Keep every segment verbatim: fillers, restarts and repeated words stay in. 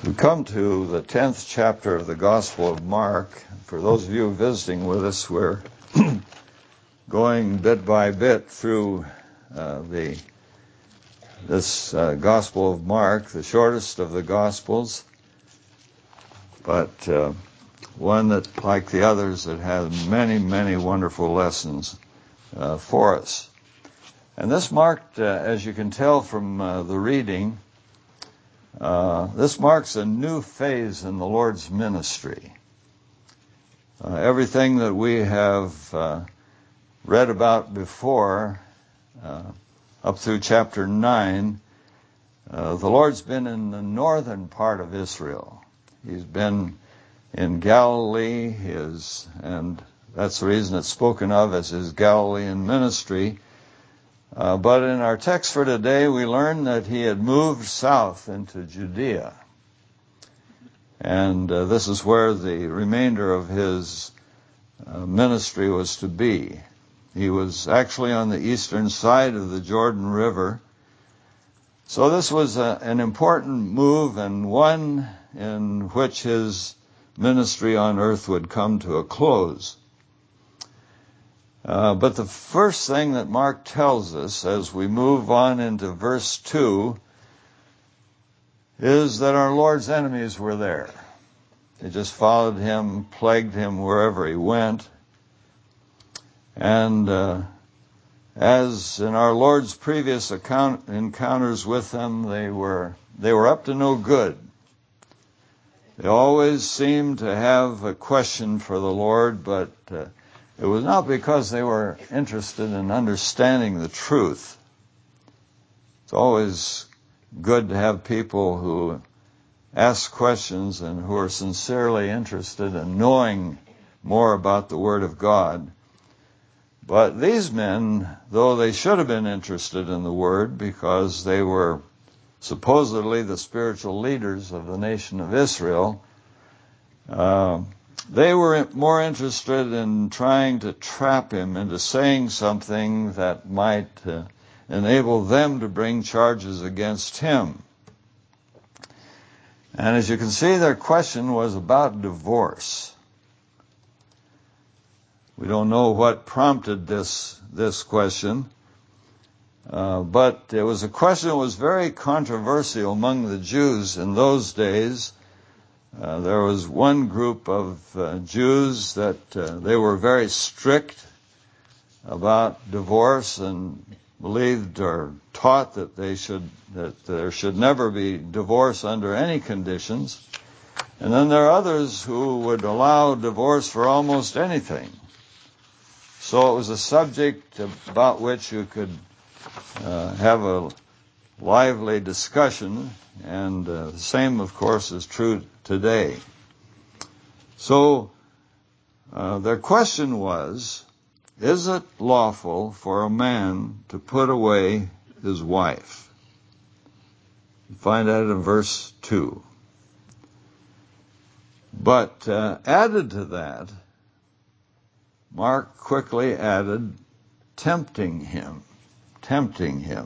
We come to the tenth chapter of the Gospel of Mark. For those of you visiting with us, we're going bit by bit through uh, the this uh, Gospel of Mark, the shortest of the Gospels, but uh, one that, like the others, that has many, many wonderful lessons uh, for us. And this marked, uh, as you can tell from uh, the reading, Uh, this marks a new phase in the Lord's ministry. Uh, everything that we have uh, read about before, uh, up through chapter nine, uh, the Lord's been in the northern part of Israel. He's been in Galilee, his, and that's the reason it's spoken of as his Galilean ministry. Uh, but in our text for today, we learn that he had moved south into Judea. And uh, this is where the remainder of his uh, ministry was to be. He was actually on the eastern side of the Jordan River. So this was a, an important move, and one in which his ministry on earth would come to a close. Uh, but the first thing that Mark tells us as we move on into verse two is that our Lord's enemies were there. They just followed him, plagued him wherever he went. And uh, as in our Lord's previous account, encounters with them, they were they were up to no good. They always seemed to have a question for the Lord, but uh, it was not because they were interested in understanding the truth. It's always good to have people who ask questions and who are sincerely interested in knowing more about the Word of God. But these men, though they should have been interested in the Word because they were supposedly the spiritual leaders of the nation of Israel, uh, They were more interested in trying to trap him into saying something that might uh, enable them to bring charges against him. And as you can see, their question was about divorce. We don't know what prompted this this question, uh, but it was a question that was very controversial among the Jews in those days. Uh, there was one group of uh, Jews that uh, they were very strict about divorce and believed or taught that they should that there should never be divorce under any conditions. And then there are others who would allow divorce for almost anything. So it was a subject about which you could uh, have a lively discussion, and uh, the same, of course, is true today. So uh, their question was, is it lawful for a man to put away his wife? You find that in verse two. But uh, added to that, Mark quickly added, tempting him, tempting him.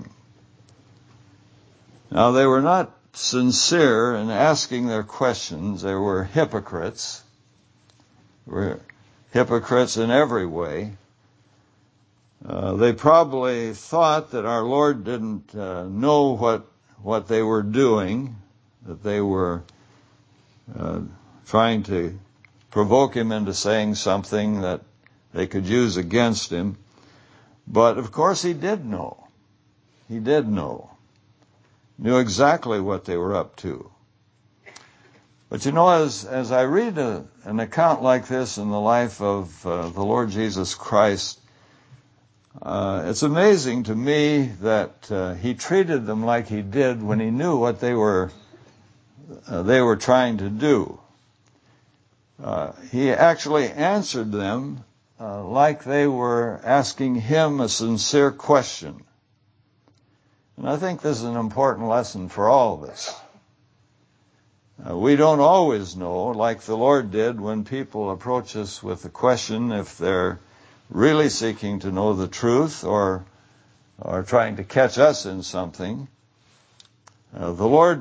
Now, they were not sincere in asking their questions. They were hypocrites. They were hypocrites in every way. Uh, they probably thought that our Lord didn't uh, know what what they were doing, that they were uh, trying to provoke him into saying something that they could use against him. But, of course, he did know. He did know. Knew exactly what they were up to. But you know, as as I read a, an account like this in the life of uh, the Lord Jesus Christ, uh, it's amazing to me that uh, he treated them like he did when he knew what they were uh, they were trying to do. Uh, he actually answered them uh, like they were asking him a sincere question. And I think this is an important lesson for all of us. Uh, we don't always know, like the Lord did, when people approach us with a question, if they're really seeking to know the truth or, or trying to catch us in something. Uh, the Lord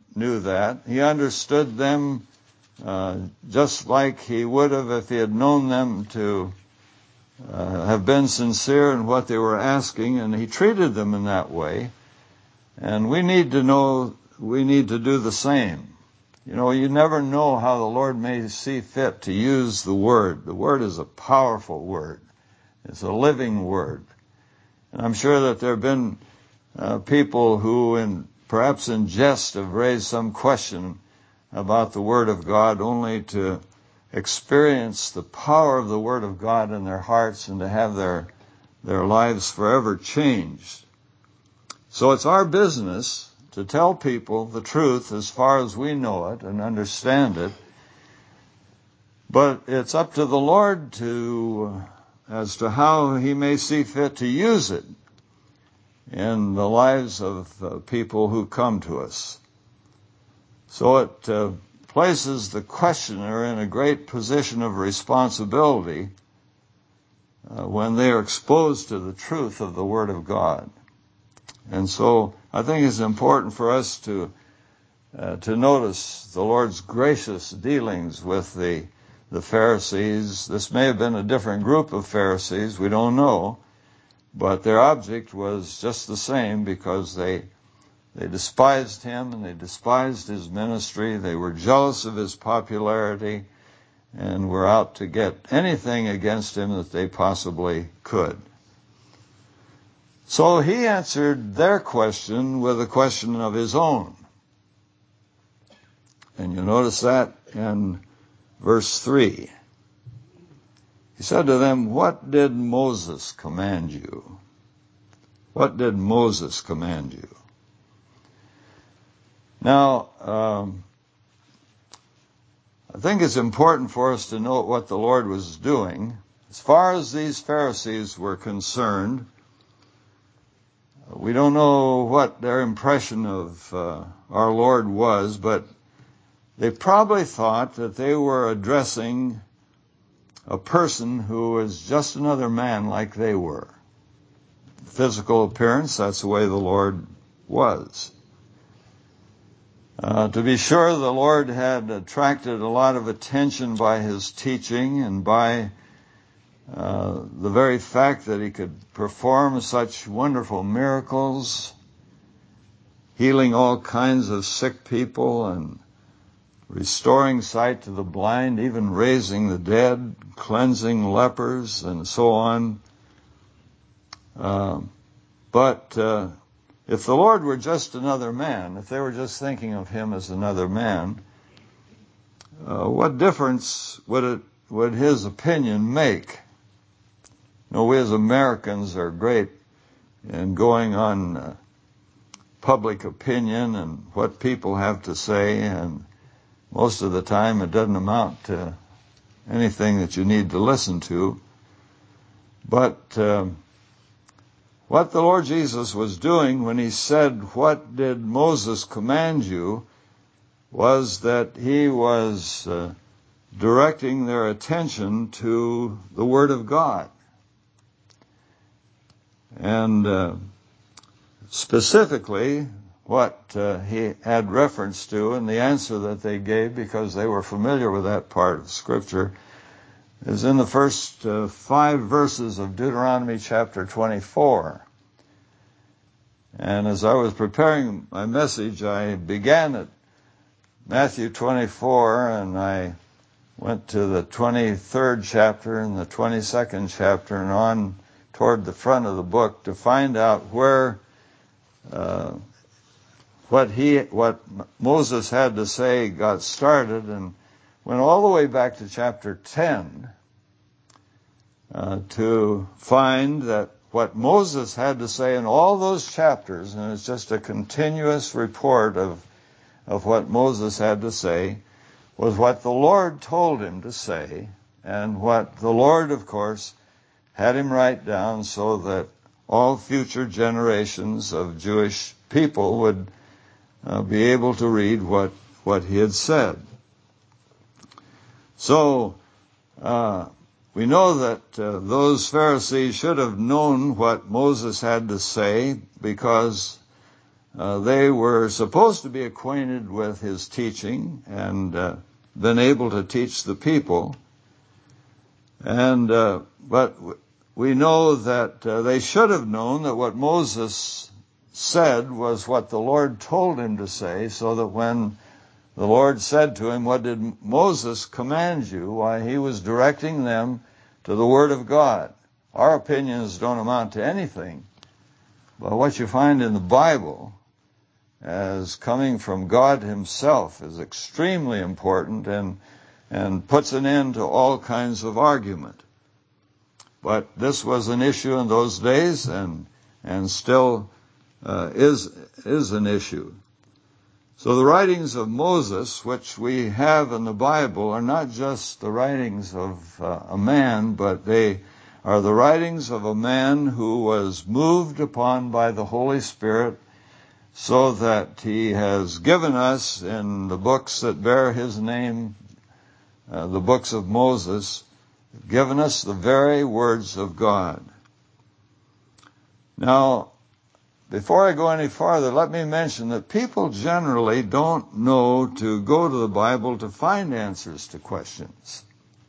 knew that. He understood them uh, just like he would have if he had known them to uh, have been sincere in what they were asking, and he treated them in that way. And we need to know, we need to do the same. You know, you never know how the Lord may see fit to use the Word. The Word is a powerful Word. It's a living Word. And I'm sure that there have been uh, people who, in perhaps in jest, have raised some question about the Word of God only to experience the power of the Word of God in their hearts and to have their, their lives forever changed. So it's our business to tell people the truth as far as we know it and understand it. But it's up to the Lord to, as to how He may see fit to use it in the lives of uh, people who come to us. So it uh, places the questioner in a great position of responsibility uh, when they are exposed to the truth of the Word of God. And so I think it's important for us to uh, to notice the Lord's gracious dealings with the the Pharisees. This may have been a different group of Pharisees, we don't know, but their object was just the same, because they they despised him and they despised his ministry. They were jealous of his popularity and were out to get anything against him that they possibly could. So he answered their question with a question of his own. And you notice that in verse three. He said to them, "What did Moses command you?" What did Moses command you? Now, um, I think it's important for us to note what the Lord was doing. As far as these Pharisees were concerned, we don't know what their impression of uh, our Lord was, but they probably thought that they were addressing a person who was just another man like they were. Physical appearance, that's the way the Lord was. Uh, to be sure, the Lord had attracted a lot of attention by his teaching and by Uh, the very fact that he could perform such wonderful miracles, healing all kinds of sick people and restoring sight to the blind, even raising the dead, cleansing lepers, and so on. Uh, but uh, if the Lord were just another man, if they were just thinking of him as another man, uh, what difference would it would his opinion make? You know, we as Americans are great in going on uh, public opinion and what people have to say, and most of the time it doesn't amount to anything that you need to listen to. But um, what the Lord Jesus was doing when he said, "What did Moses command you?" was that he was uh, directing their attention to the Word of God. And uh, specifically, what uh, he had reference to, and the answer that they gave, because they were familiar with that part of Scripture, is in the first uh, five verses of Deuteronomy chapter twenty-four. And as I was preparing my message, I began at Matthew twenty-four, and I went to the twenty-third chapter and the twenty-second chapter and on toward the front of the book to find out where uh, what he what Moses had to say got started, and went all the way back to chapter ten uh, to find that what Moses had to say in all those chapters, and it's just a continuous report of of what Moses had to say, was what the Lord told him to say, and what the Lord, of course, had him write down so that all future generations of Jewish people would uh, be able to read what, what he had said. So, uh, we know that uh, those Pharisees should have known what Moses had to say, because Uh, they were supposed to be acquainted with his teaching and uh, been able to teach the people. And uh, but we know that uh, they should have known that what Moses said was what the Lord told him to say, so that when the Lord said to him, "What did Moses command you?" why, he was directing them to the Word of God. Our opinions don't amount to anything, but what you find in the Bible as coming from God himself is extremely important and and puts an end to all kinds of argument. But this was an issue in those days, and and still uh, is is an issue. So the writings of Moses, which we have in the Bible, are not just the writings of uh, a man, but they are the writings of a man who was moved upon by the Holy Spirit, so that he has given us in the books that bear his name, uh, the books of Moses, given us the very words of God. Now, before I go any farther, let me mention that people generally don't know to go to the Bible to find answers to questions.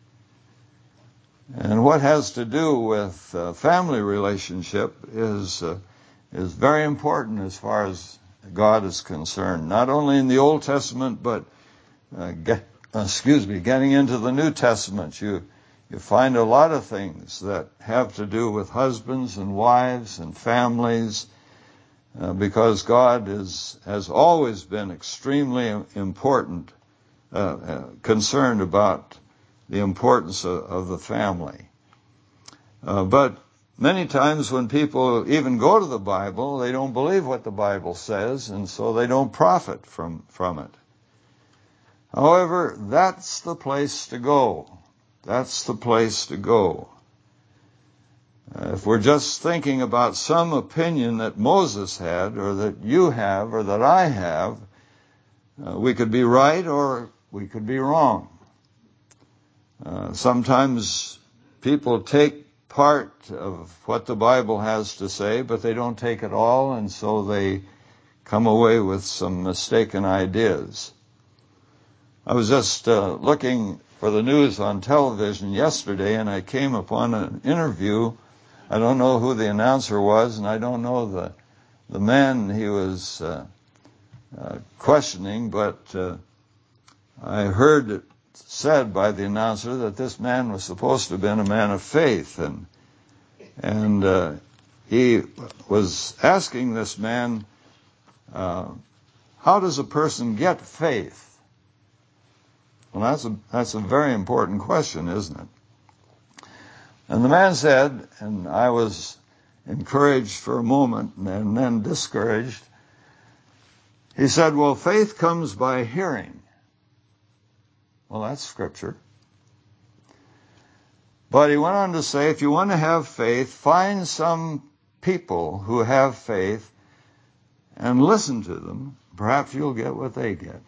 And what has to do with uh, family relationship is uh, is very important as far as God is concerned. Not only in the Old Testament, but uh, get, excuse me, getting into the New Testament, you you find a lot of things that have to do with husbands and wives and families, uh, because God is has always been extremely important, uh, uh, concerned about the importance of, of the family. Uh, but many times when people even go to the Bible, they don't believe what the Bible says, and so they don't profit from, from it. However, that's the place to go. That's the place to go. Uh, if we're just thinking about some opinion that Moses had, or that you have, or that I have, uh, we could be right or we could be wrong. Uh, sometimes people take part of what the Bible has to say, but they don't take it all, and so they come away with some mistaken ideas. I was just uh, looking for the news on television yesterday, and I came upon an interview. I don't know who the announcer was, and I don't know the the man he was uh, uh, questioning, but uh, I heard it said by the announcer that this man was supposed to have been a man of faith, and and uh, he was asking this man, uh, how does a person get faith? Well, that's a that's a very important question, isn't it? And the man said, and I was encouraged for a moment and then discouraged. He said, well, faith comes by hearing. Well, that's scripture. But he went on to say, if you want to have faith, find some people who have faith and listen to them. Perhaps you'll get what they get.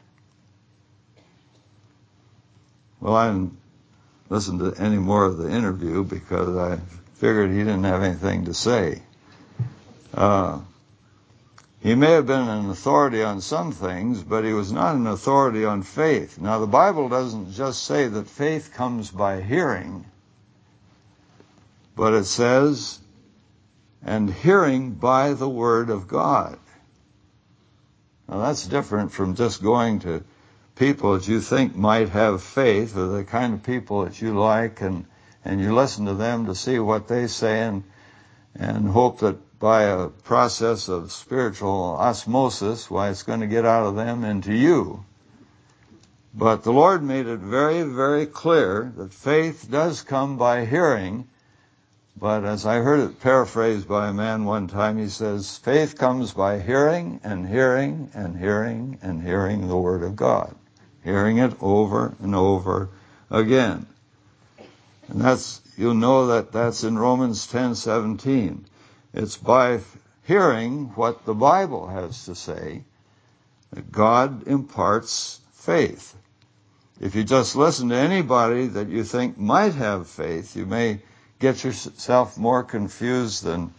Well, I didn't listen to any more of the interview because I figured he didn't have anything to say. Uh, he may have been an authority on some things, but he was not an authority on faith. Now, the Bible doesn't just say that faith comes by hearing, but it says, and hearing by the Word of God. Now, that's different from just going to people that you think might have faith, or the kind of people that you like, and, and you listen to them to see what they say, and, and hope that by a process of spiritual osmosis, why, it's going to get out of them into you. But the Lord made it very, very clear that faith does come by hearing. But as I heard it paraphrased by a man one time, he says, faith comes by hearing and hearing and hearing and hearing the Word of God. Hearing it over and over again. And that's, you'll know that that's in Romans ten seventeen. It's by hearing what the Bible has to say that God imparts faith. If you just listen to anybody that you think might have faith, you may get yourself more confused than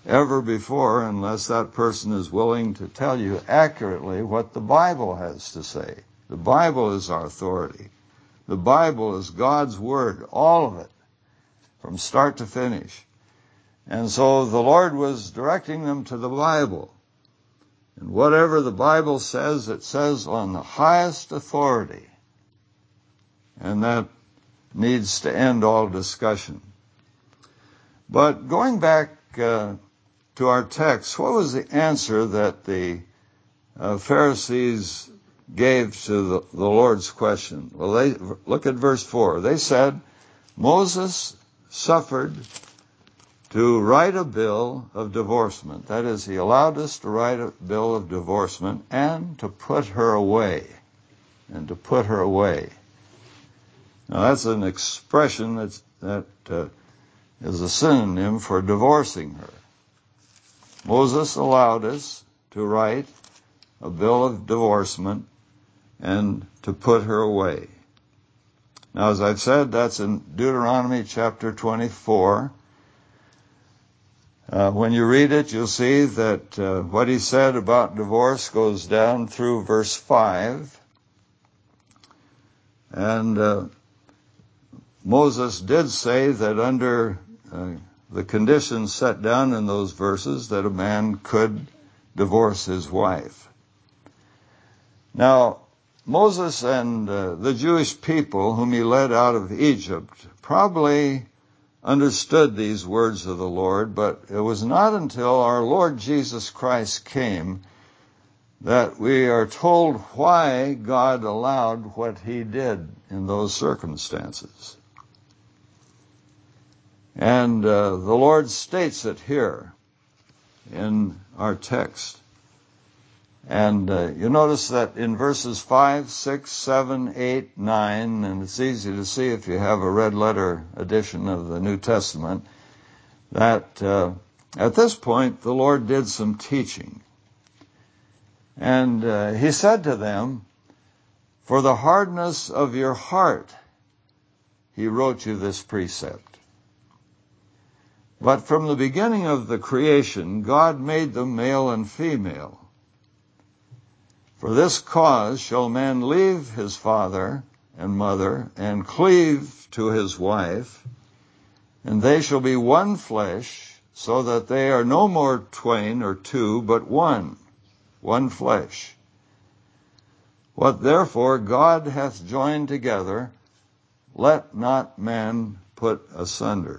ever before unless that person is willing to tell you accurately what the Bible has to say. The Bible is our authority. The Bible is God's Word, all of it, from start to finish. And so the Lord was directing them to the Bible. And whatever the Bible says, it says on the highest authority. And that needs to end all discussion. But going back uh, to our text, what was the answer that the uh, Pharisees gave to the, the Lord's question? Well, they look at verse four. They said, Moses suffered to write a bill of divorcement. That is, he allowed us to write a bill of divorcement and to put her away. And to put her away. Now, that's an expression that's, that uh, is a synonym for divorcing her. Moses allowed us to write a bill of divorcement and to put her away. Now, as I've said, that's in Deuteronomy chapter twenty-four. Uh, when you read it, you'll see that uh, what he said about divorce goes down through verse five. And uh, Moses did say that under uh, the conditions set down in those verses that a man could divorce his wife. Now, Moses and uh, the Jewish people whom he led out of Egypt probably understood these words of the Lord, but it was not until our Lord Jesus Christ came that we are told why God allowed what he did in those circumstances. And uh, the Lord states it here in our text. And uh, you notice that in verses five, six, seven, eight, nine, and it's easy to see if you have a red letter edition of the New Testament, that uh, at this point the Lord did some teaching. And uh, he said to them, for the hardness of your heart, he wrote you this precept. But from the beginning of the creation, God made them male and female. For this cause shall man leave his father and mother and cleave to his wife, and they shall be one flesh, so that they are no more twain or two, but one, one flesh. What therefore God hath joined together, let not man put asunder.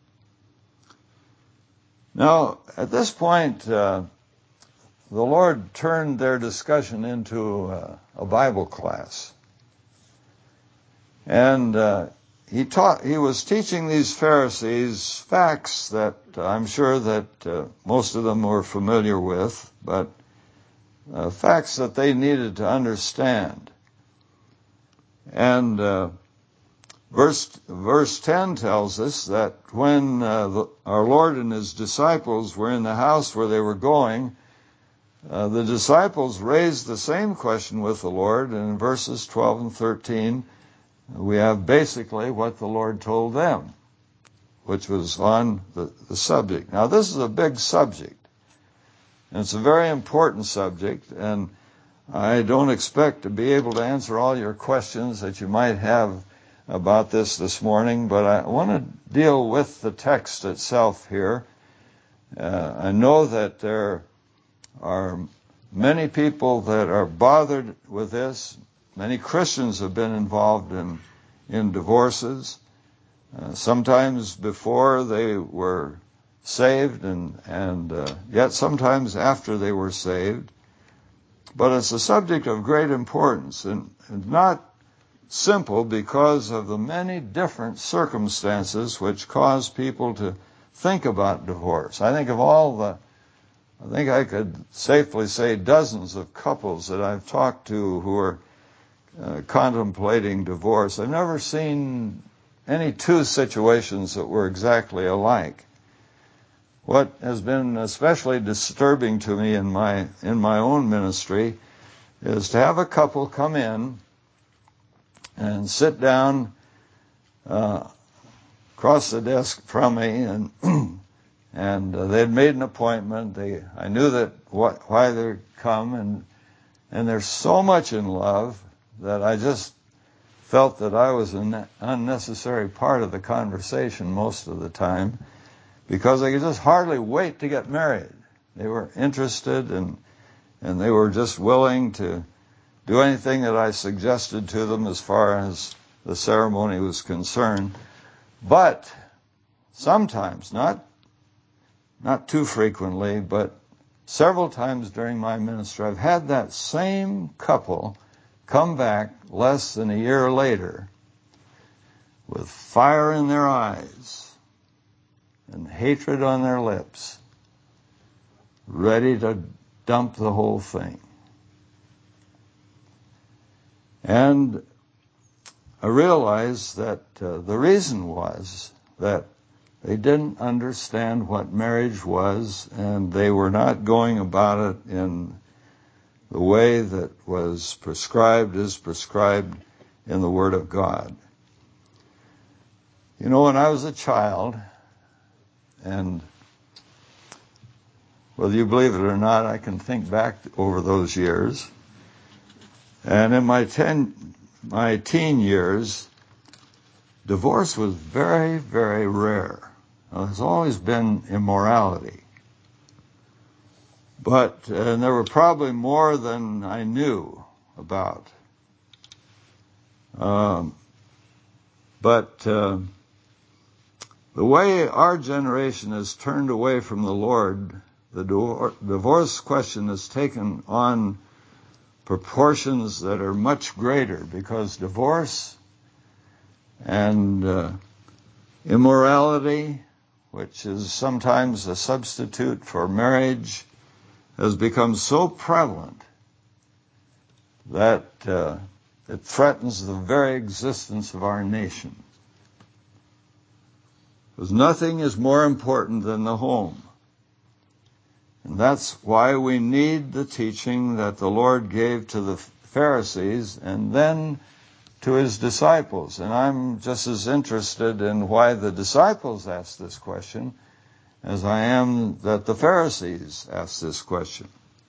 Now, at this point, uh, the Lord turned their discussion into uh, a Bible class. And uh, he taught, he was teaching these Pharisees facts that I'm sure that uh, most of them were familiar with, but uh, facts that they needed to understand. And uh, verse verse ten tells us that when uh, the, our Lord and his disciples were in the house where they were going, Uh, the disciples raised the same question with the Lord, and in verses twelve and thirteen, we have basically what the Lord told them, which was on the, the subject. Now, this is a big subject, and it's a very important subject, and I don't expect to be able to answer all your questions that you might have about this this morning, but I want to deal with the text itself here. Uh, I know that there are many people that are bothered with this. Many Christians have been involved in in divorces, uh, sometimes before they were saved, and and uh, yet sometimes after they were saved. But it's a subject of great importance, and, and not simple because of the many different circumstances which cause people to think about divorce. I think of all the I think I could safely say dozens of couples that I've talked to who are uh, contemplating divorce. I've never seen any two situations that were exactly alike. What has been especially disturbing to me in my in my own ministry is to have a couple come in and sit down uh, across the desk from me and And uh, they had made an appointment. They, I knew that what, why they'd come, and and they're so much in love that I just felt that I was an unnecessary part of the conversation most of the time, because they could just hardly wait to get married. They were interested, and and they were just willing to do anything that I suggested to them as far as the ceremony was concerned. But sometimes, not not too frequently, but several times during my ministry, I've had that same couple come back less than a year later with fire in their eyes and hatred on their lips, ready to dump the whole thing. And I realized that uh, the reason was that they didn't understand what marriage was, and they were not going about it in the way that was prescribed, is prescribed in the Word of God. You know, when I was a child, and whether you believe it or not, I can think back over those years. And in my ten, my teen years, divorce was very, very rare. Now, there's always been immorality. But uh, there were probably more than I knew about. Um, but uh, the way our generation has turned away from the Lord, the divorce question has taken on proportions that are much greater, because divorce and uh, immorality, which is sometimes a substitute for marriage, has become so prevalent that uh, it threatens the very existence of our nation. Because nothing is more important than the home. And that's why we need the teaching that the Lord gave to the Pharisees and then to his disciples. And I'm just as interested in why the disciples asked this question as I am that the Pharisees asked this question.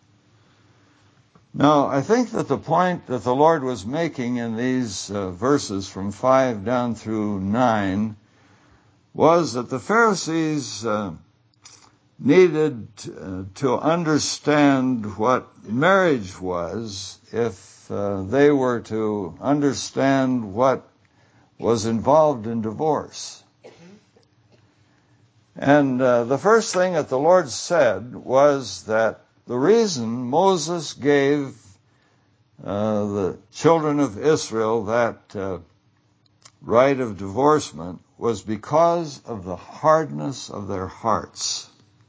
Now, I think that the point that the Lord was making in these uh, verses from five down through nine was that the Pharisees uh, needed uh, to understand what marriage was if uh, they were to understand what was involved in divorce. And uh, the first thing that the Lord said was that the reason Moses gave uh, the children of Israel that uh, right of divorcement was because of the hardness of their hearts.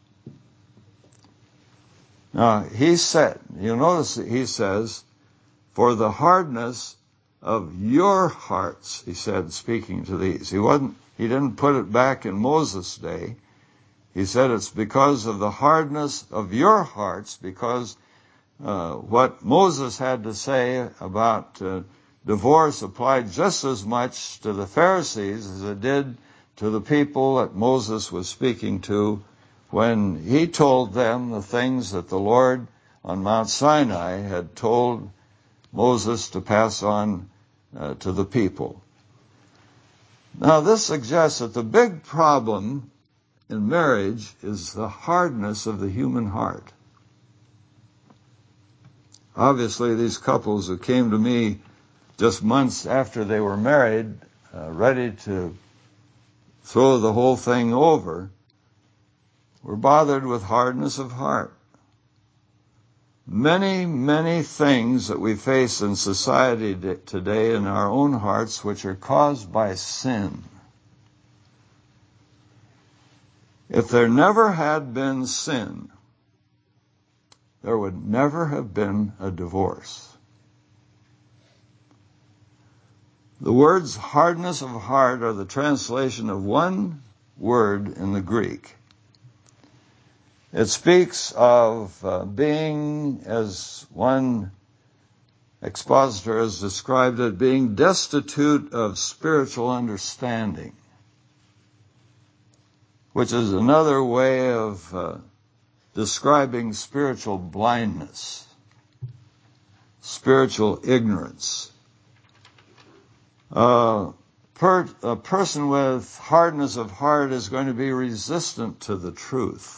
Now, he said, you'll notice that he says, for the hardness of your hearts, he said, speaking to these. He wasn't, he didn't put it back in Moses' day. He said it's because of the hardness of your hearts, because uh, what Moses had to say about uh, divorce applied just as much to the Pharisees as it did to the people that Moses was speaking to when he told them the things that the Lord on Mount Sinai had told Moses to pass on uh, to the people. Now, this suggests that the big problem in marriage is the hardness of the human heart. Obviously, these couples who came to me just months after they were married, uh, ready to throw the whole thing over, were bothered with hardness of heart. Many, many things that we face in society today in our own hearts which are caused by sin. If there never had been sin, there would never have been a divorce. The words hardness of heart are the translation of one word in the Greek. It speaks of uh, being, as one expositor has described it, being destitute of spiritual understanding. which is another way of uh, describing spiritual blindness, spiritual ignorance. Uh, per, a person with hardness of heart is going to be resistant to the truth.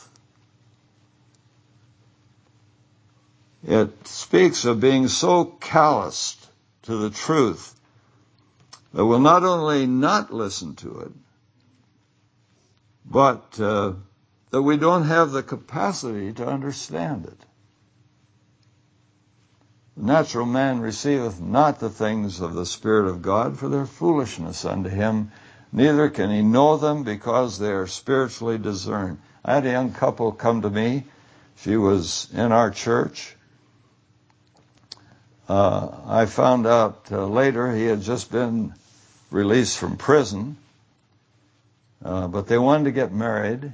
It speaks of being so calloused to the truth that will not only not listen to it, but uh, that we don't have the capacity to understand it. The natural man receiveth not the things of the Spirit of God, for their foolishness unto him, neither can he know them because they are spiritually discerned. I had a young couple come to me. She was in our church. Uh, I found out uh, later he had just been released from prison, uh, but they wanted to get married.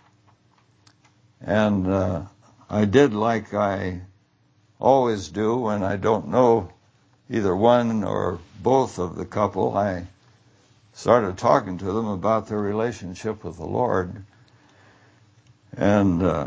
And uh, I did like I always do when I don't know either one or both of the couple. I started talking to them about their relationship with the Lord. And uh,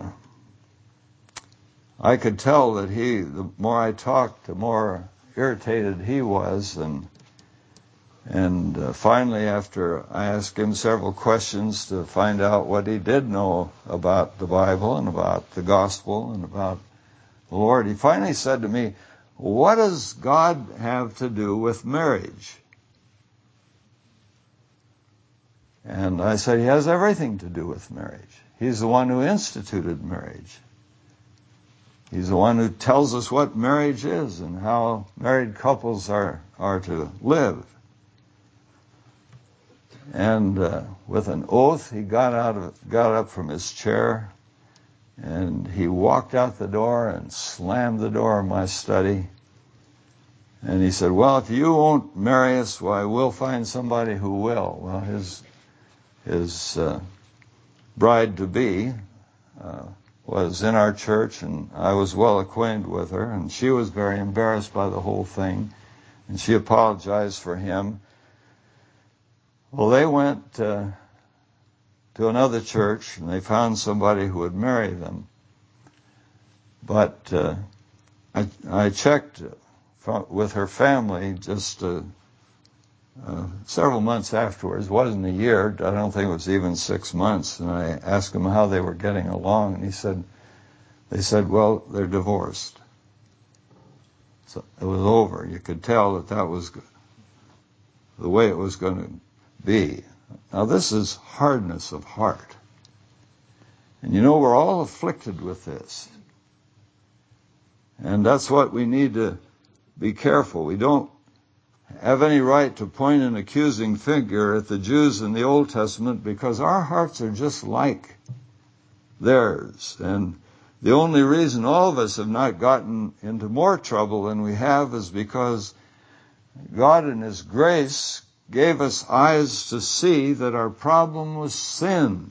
I could tell that he, the more I talked, the more irritated he was. And and uh, finally, after I asked him several questions to find out what he did know about the Bible and about the gospel and about the Lord, he finally said to me, "What does God have to do with marriage?" And I said, "He has everything to do with marriage. He's the one who instituted marriage. He's the one who tells us what marriage is and how married couples are, are to live." And uh, with an oath, he got out of, got up from his chair, and he walked out the door and slammed the door of my study. And he said, "Well, if you won't marry us, why, we'll find somebody who will." Well, his his uh, bride-to-be uh, was in our church, and I was well acquainted with her, and she was very embarrassed by the whole thing, and she apologized for him. Well, they went uh, to another church, and they found somebody who would marry them. But uh, I, I checked with her family just uh, uh, several months afterwards. It wasn't a year. I don't think it was even six months. And I asked them how they were getting along, and he said, they said, "Well, they're divorced." So it was over. You could tell that that was the way it was going to be. Now, this is hardness of heart. And you know, we're all afflicted with this. And that's what we need to be careful. We don't have any right to point an accusing finger at the Jews in the Old Testament, because our hearts are just like theirs. And the only reason all of us have not gotten into more trouble than we have is because God in His grace gave us eyes to see that our problem was sin.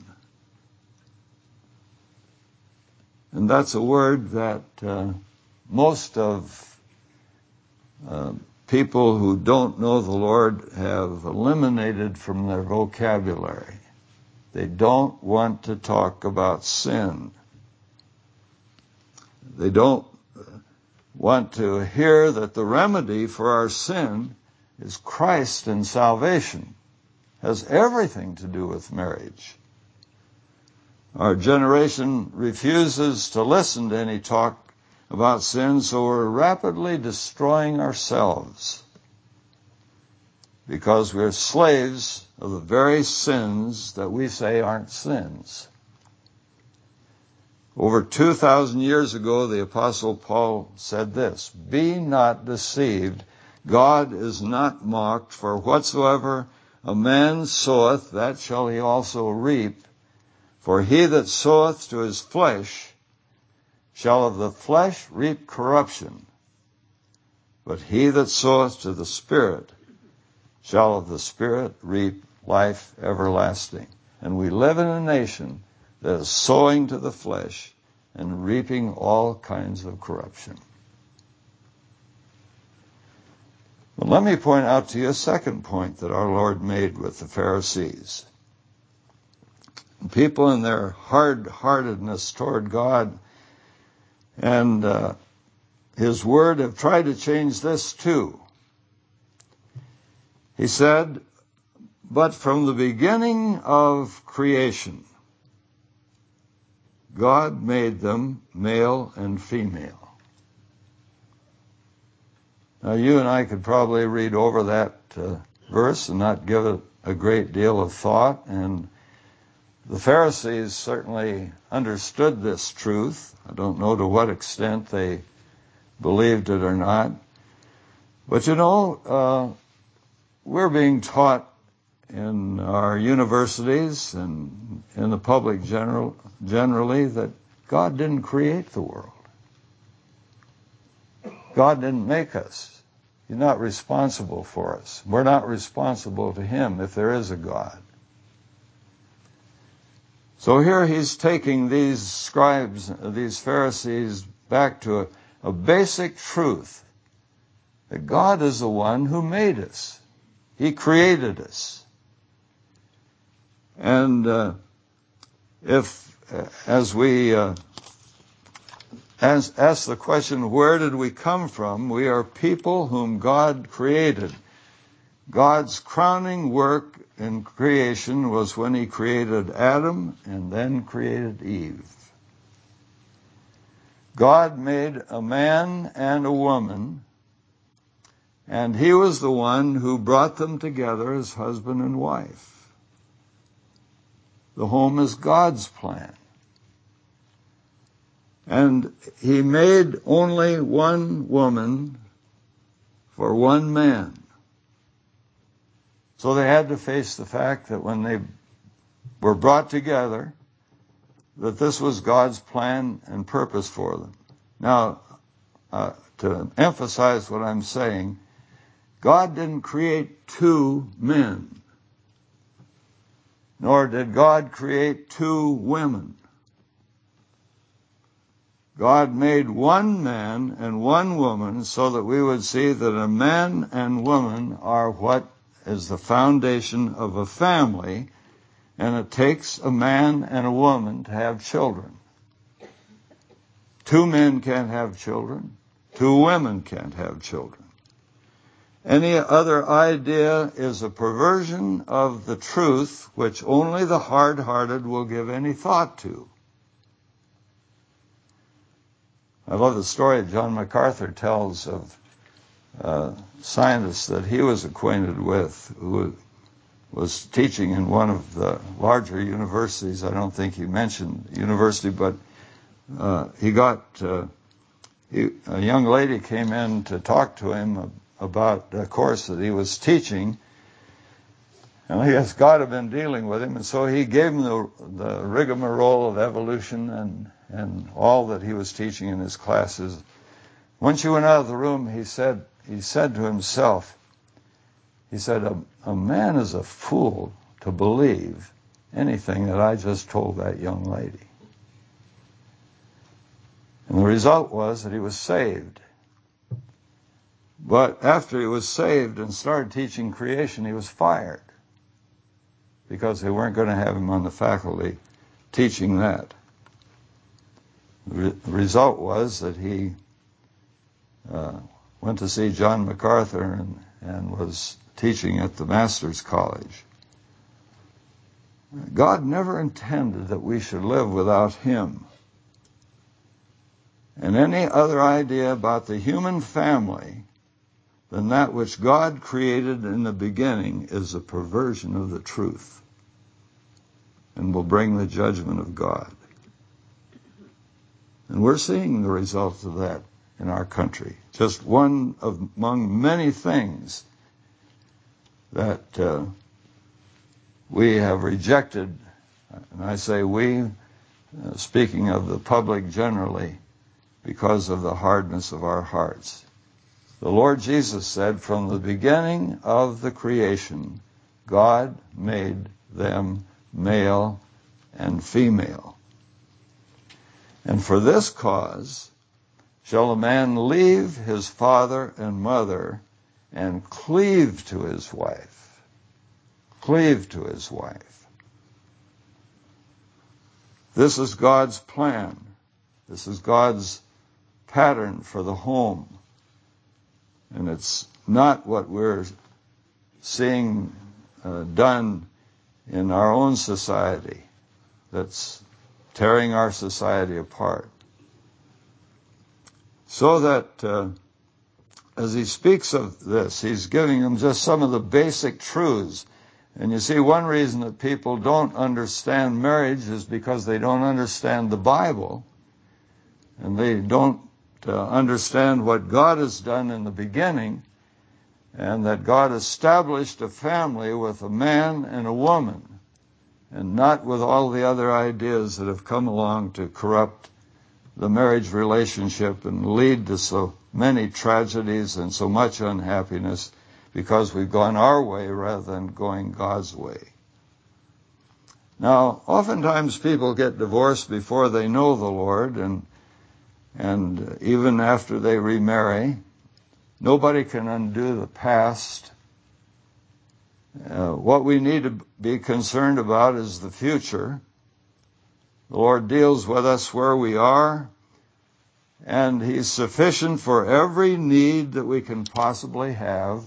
And that's a word that uh, most of uh, people who don't know the Lord have eliminated from their vocabulary. They don't want to talk about sin. They don't want to hear that the remedy for our sin is Christ and salvation. It has everything to do with marriage. Our generation refuses to listen to any talk about sin, so we're rapidly destroying ourselves because we're slaves of the very sins that we say aren't sins. Over two thousand years ago, the Apostle Paul said this, "Be not deceived, God is not mocked, for whatsoever a man soweth, that shall he also reap. For he that soweth to his flesh shall of the flesh reap corruption, but he that soweth to the Spirit shall of the Spirit reap life everlasting." And we live in a nation that is sowing to the flesh and reaping all kinds of corruption. Well, let me point out to you a second point that our Lord made with the Pharisees. people in their hard-heartedness toward God and uh, His Word have tried to change this too. He said, but from the beginning of creation, God made them male and female. Now, you and I could probably read over that uh, verse and not give it a great deal of thought, and the Pharisees certainly understood this truth. I don't know to what extent they believed it or not. But you know, uh, we're being taught in our universities and in the public general, generally that God didn't create the world. God didn't make us. He's not responsible for us. We're not responsible to Him if there is a God. So here he's taking these scribes, these Pharisees, back to a, a basic truth, that God is the one who made us. He created us. And uh, if, uh, as we uh, as, ask the question, where did we come from? We are people whom God created. God's crowning work in creation was when He created Adam and then created Eve. God made a man and a woman, and He was the one who brought them together as husband and wife. The home is God's plan. And He made only one woman for one man. So they had to face the fact that when they were brought together, that this was God's plan and purpose for them. Now, uh, to emphasize what I'm saying, God didn't create two men, nor did God create two women. God made one man and one woman so that we would see that a man and woman are what is the foundation of a family, and it takes a man and a woman to have children. Two men can't have children. Two women can't have children. Any other idea is a perversion of the truth which only the hard-hearted will give any thought to. I love the story John MacArthur tells of uh, scientists that he was acquainted with who was teaching in one of the larger universities. I don't think he mentioned university, but uh, he got uh, he, a young lady came in to talk to him about a course that he was teaching, and I guess God had been dealing with him, and so he gave him the, the rigmarole of evolution and and all that he was teaching in his classes. When she went out of the room, he said he said to himself, he said, a, a man is a fool to believe anything that I just told that young lady. And the result was that he was saved. But after he was saved and started teaching creation, he was fired because they weren't going to have him on the faculty teaching that. The result was that he uh, went to see John MacArthur and, and was teaching at the Master's College. God never intended that we should live without Him. And any other idea about the human family than that which God created in the beginning is a perversion of the truth and will bring the judgment of God. And we're seeing the results of that in our country. Just one of among many things that uh, we have rejected, and I say we, uh, speaking of the public generally, because of the hardness of our hearts. The Lord Jesus said, from the beginning of the creation, God made them male and female. And for this cause shall a man leave his father and mother and cleave to his wife. Cleave to his wife. This is God's plan. This is God's pattern for the home. And it's not what we're seeing uh, done in our own society that's tearing our society apart. So that uh, as he speaks of this, he's giving them just some of the basic truths. And you see, one reason that people don't understand marriage is because they don't understand the Bible, and they don't uh, understand what God has done in the beginning, and that God established a family with a man and a woman, and not with all the other ideas that have come along to corrupt the marriage relationship and lead to so many tragedies and so much unhappiness because we've gone our way rather than going God's way. Now, oftentimes people get divorced before they know the Lord, and and even after they remarry. Nobody can undo the past. Uh, what we need to be concerned about is the future. The Lord deals with us where we are, and He's sufficient for every need that we can possibly have.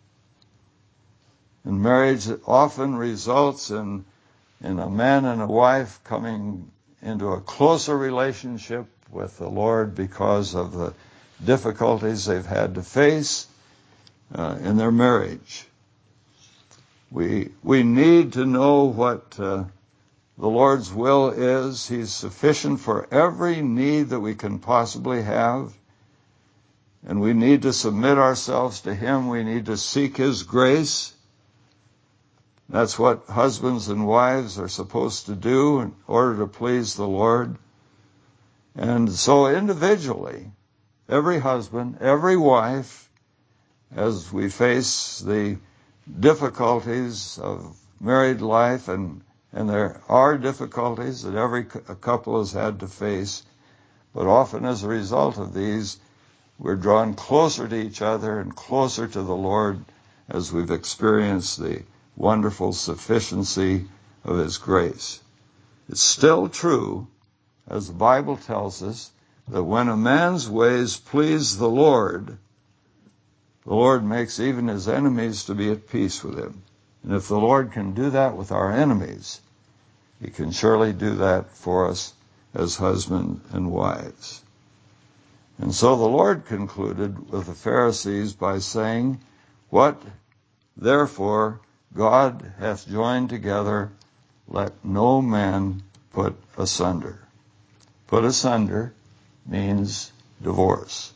And marriage often results in, in a man and a wife coming into a closer relationship with the Lord because of the difficulties they've had to face uh, in their marriage. We we need to know what uh, the Lord's will is. He's sufficient for every need that we can possibly have. And we need to submit ourselves to Him. We need to seek His grace. That's what husbands and wives are supposed to do in order to please the Lord. And so individually, every husband, every wife, as we face the difficulties of married life, and, and there are difficulties that every couple has had to face, but often as a result of these, we're drawn closer to each other and closer to the Lord as we've experienced the wonderful sufficiency of His grace. It's still true, as the Bible tells us, that when a man's ways please the Lord, the Lord makes even his enemies to be at peace with him. And if the Lord can do that with our enemies, He can surely do that for us as husbands and wives. And so the Lord concluded with the Pharisees by saying, "What therefore God hath joined together, let no man put asunder." Put asunder means divorce.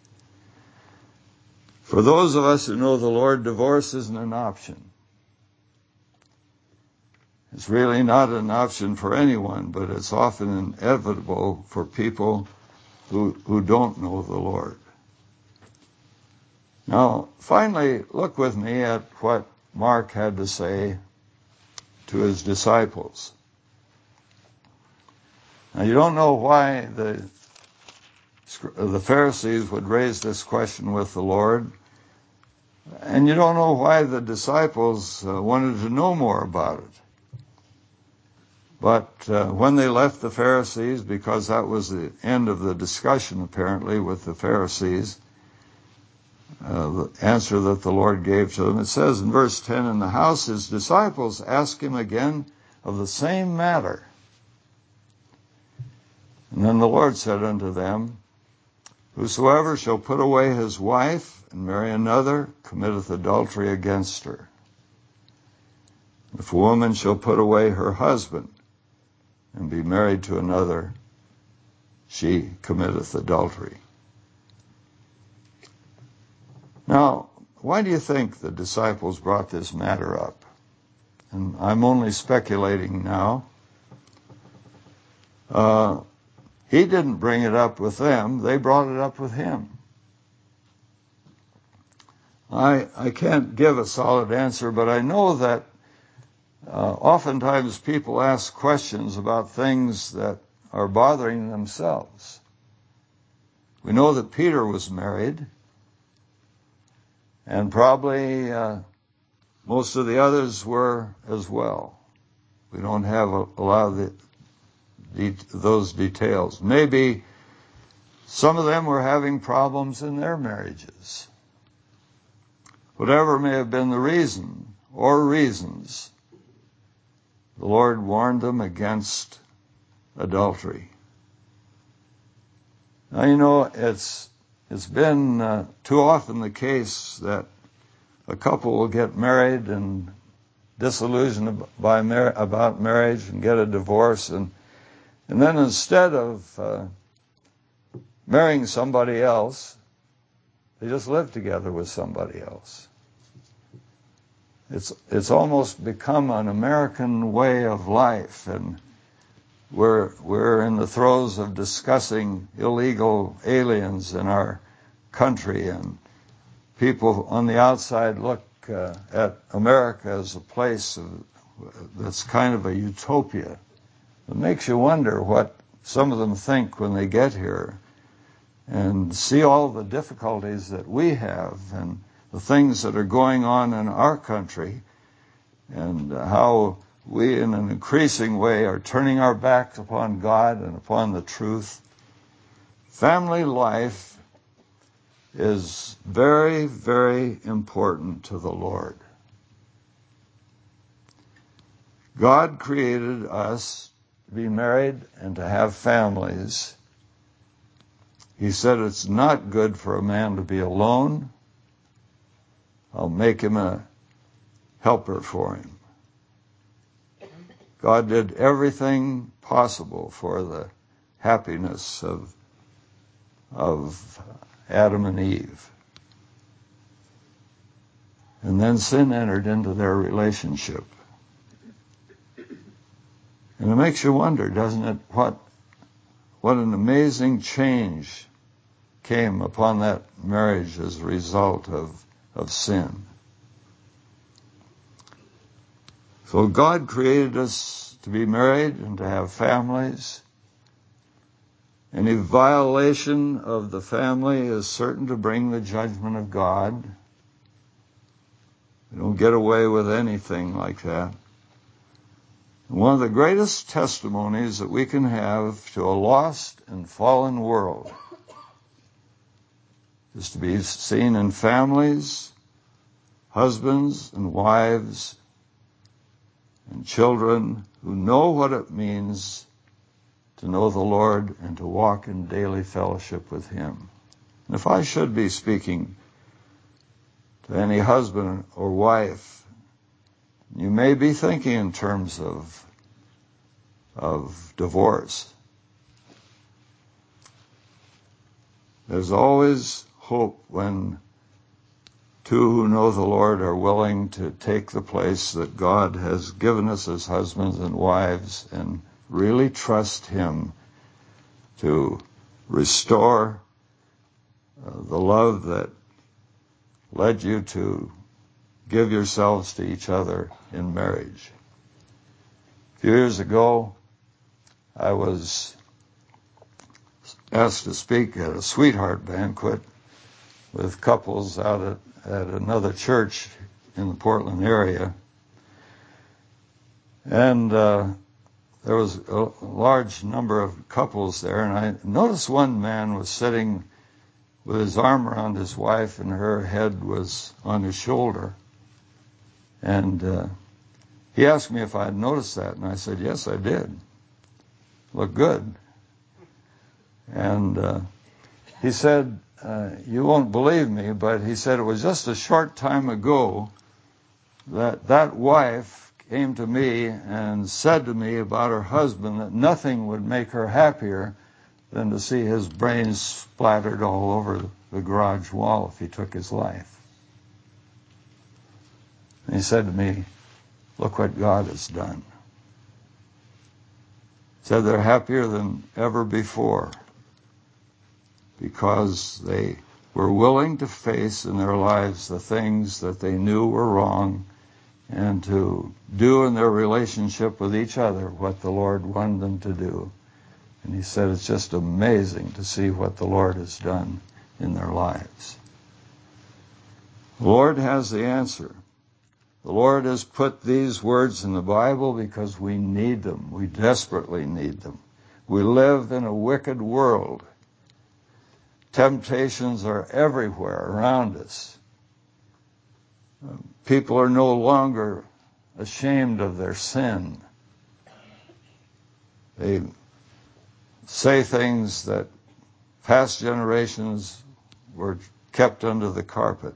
For those of us who know the Lord, divorce isn't an option. It's really not an option for anyone, but it's often inevitable for people who, who don't know the Lord. Now, finally, look with me at what Mark had to say to his disciples. Now, you don't know why the, the Pharisees would raise this question with the Lord, and you don't know why the disciples uh, wanted to know more about it. But uh, when they left the Pharisees, because that was the end of the discussion apparently with the Pharisees, uh, the answer that the Lord gave to them, it says in verse ten, "In the house His disciples asked Him again of the same matter. And then the Lord said unto them, Whosoever shall put away his wife and marry another committeth adultery against her. If a woman shall put away her husband and be married to another, she committeth adultery." Now, why do you think the disciples brought this matter up? And I'm only speculating now. Uh, he didn't bring it up with them. They brought it up with Him. I, I can't give a solid answer, but I know that Uh, oftentimes people ask questions about things that are bothering themselves. We know that Peter was married, and probably uh, most of the others were as well. We don't have a, a lot of the de- those details. Maybe some of them were having problems in their marriages. Whatever may have been the reason or reasons, the Lord warned them against adultery. Now, you know, it's it's been uh, too often the case that a couple will get married and disillusioned by mar- about marriage and get a divorce, and and then instead of uh, marrying somebody else, they just live together with somebody else. It's it's almost become an American way of life, and we're we're in the throes of discussing illegal aliens in our country, and people on the outside look uh, at America as a place of, that's kind of a utopia. It makes you wonder what some of them think when they get here and see all the difficulties that we have and the things that are going on in our country, and how we in an increasing way are turning our backs upon God and upon the truth. Family life is very, very important to the Lord. God created us to be married and to have families. He said it's not good for a man to be alone. I'll make him a helper for him. God did everything possible for the happiness of, of Adam and Eve. And then sin entered into their relationship. And it makes you wonder, doesn't it, what, what an amazing change came upon that marriage as a result of, of sin. So God created us to be married and to have families. Any violation of the family is certain to bring the judgment of God. We don't get away with anything like that. One of the greatest testimonies that we can have to a lost and fallen world is to be seen in families, husbands and wives, and children who know what it means to know the Lord and to walk in daily fellowship with Him. And if I should be speaking to any husband or wife, you may be thinking in terms of, of divorce. There's always hope when two who know the Lord are willing to take the place that God has given us as husbands and wives and really trust Him to restore uh, the love that led you to give yourselves to each other in marriage. A few years ago, I was asked to speak at a sweetheart banquet with couples out at at another church in the Portland area. And uh, there was a large number of couples there, and I noticed one man was sitting with his arm around his wife, and her head was on his shoulder. And uh, he asked me if I had noticed that, and I said, yes, I did. Looked good. And uh, he said, Uh, you won't believe me, but he said it was just a short time ago that that wife came to me and said to me about her husband that nothing would make her happier than to see his brains splattered all over the garage wall if he took his life. And he said to me, look what God has done. He said they're happier than ever before, because they were willing to face in their lives the things that they knew were wrong and to do in their relationship with each other what the Lord wanted them to do. And he said it's just amazing to see what the Lord has done in their lives. The Lord has the answer. The Lord has put these words in the Bible because we need them. We desperately need them. We live in a wicked world. Temptations are everywhere around us. People are no longer ashamed of their sin. They say things that past generations were kept under the carpet.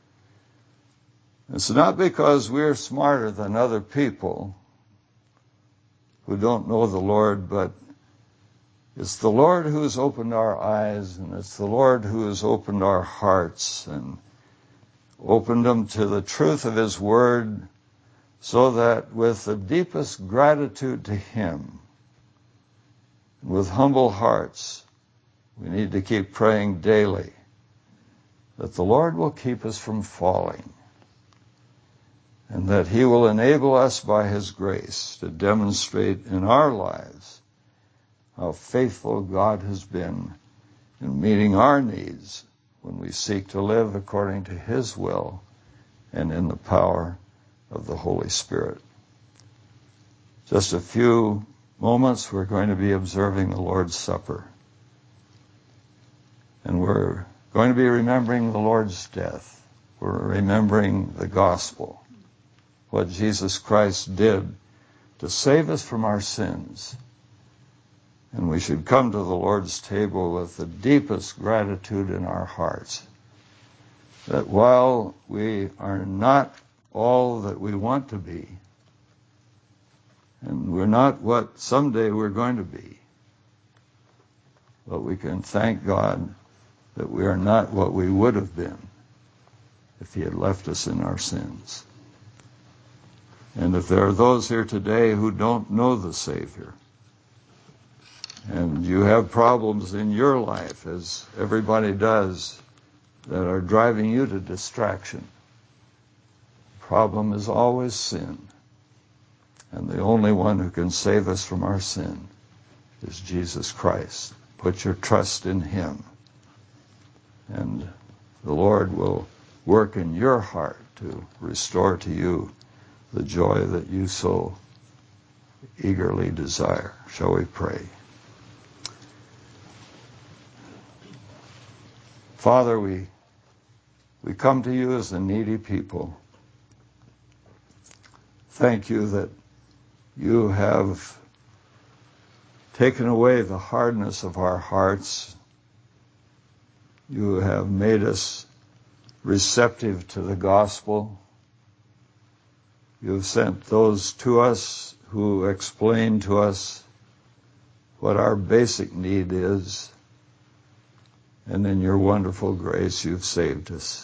It's not because we're smarter than other people who don't know the Lord, but it's the Lord who has opened our eyes, and it's the Lord who has opened our hearts and opened them to the truth of His Word, so that with the deepest gratitude to Him, with humble hearts, we need to keep praying daily that the Lord will keep us from falling, and that He will enable us by His grace to demonstrate in our lives how faithful God has been in meeting our needs when we seek to live according to His will and in the power of the Holy Spirit. Just a few moments, we're going to be observing the Lord's Supper. And we're going to be remembering the Lord's death. We're remembering the gospel, what Jesus Christ did to save us from our sins. And we should come to the Lord's table with the deepest gratitude in our hearts, that while we are not all that we want to be, and we're not what someday we're going to be, but we can thank God that we are not what we would have been if He had left us in our sins. And if there are those here today who don't know the Savior, and you have problems in your life, as everybody does, that are driving you to distraction, the problem is always sin. And the only one who can save us from our sin is Jesus Christ. Put your trust in Him, and the Lord will work in your heart to restore to you the joy that you so eagerly desire. Shall we pray? Father, we we come to you as a needy people. Thank you that you have taken away the hardness of our hearts. You have made us receptive to the gospel. You have sent those to us who explain to us what our basic need is. And in your wonderful grace, you've saved us.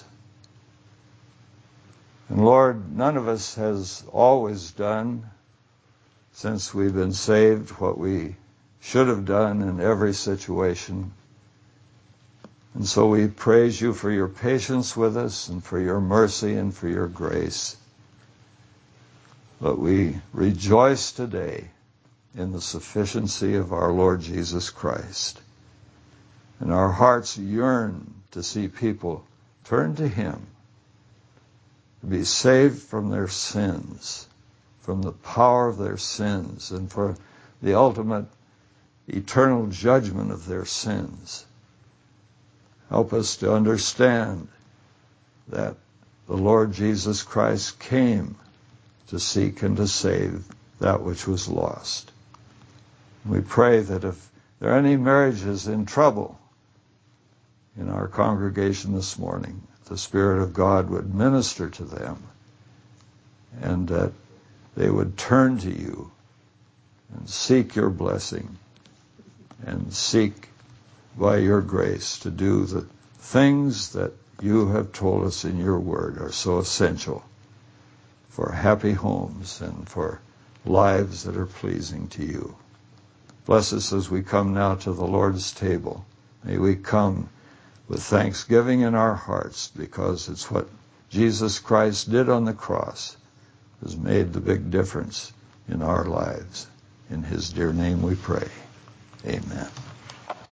And Lord, none of us has always done, since we've been saved, what we should have done in every situation. And so we praise you for your patience with us and for your mercy and for your grace. But we rejoice today in the sufficiency of our Lord Jesus Christ. And our hearts yearn to see people turn to Him, to be saved from their sins, from the power of their sins, and for the ultimate eternal judgment of their sins. Help us to understand that the Lord Jesus Christ came to seek and to save that which was lost. We pray that if there are any marriages in trouble in our congregation this morning, the Spirit of God would minister to them, and that they would turn to you and seek your blessing and seek by your grace to do the things that you have told us in your word are so essential for happy homes and for lives that are pleasing to you. Bless us as we come now to the Lord's table. May we come with thanksgiving in our hearts, because it's what Jesus Christ did on the cross has made the big difference in our lives. In His dear name we pray. Amen.